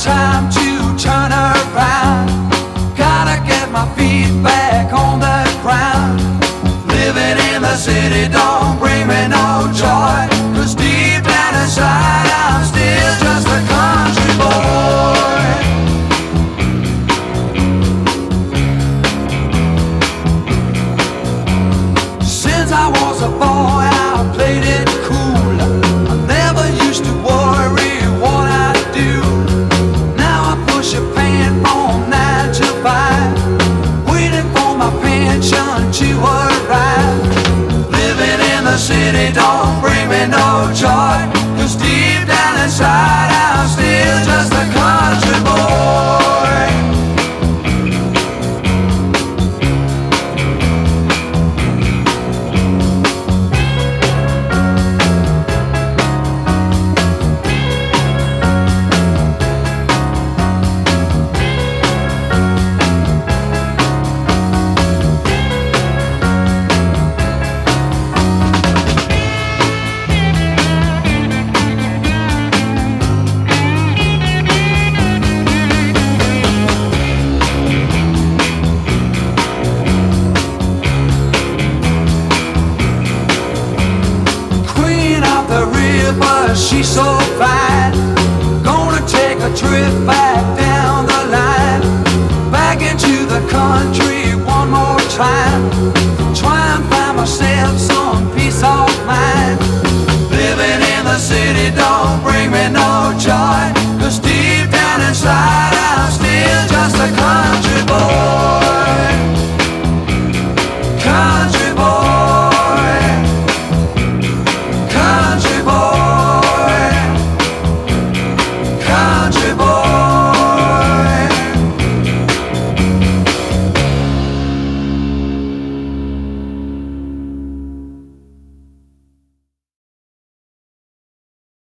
time to turn around. Gotta get my feet back on the ground. Living in the city don't bring me no joy, 'cause deep down inside I'm still just a country boy. Since I was a boy I played it cool. I never used to worry what I do. Now I push a pan from 9 to 5, waiting for my pension to arrive. Living in the city don't bring me no joy, 'cause deep down inside I'm still just a country boy. She's so fine. Gonna take a trip back down the line, back into the country one more time. Try and find myself some peace of mind. Living in the city don't bring me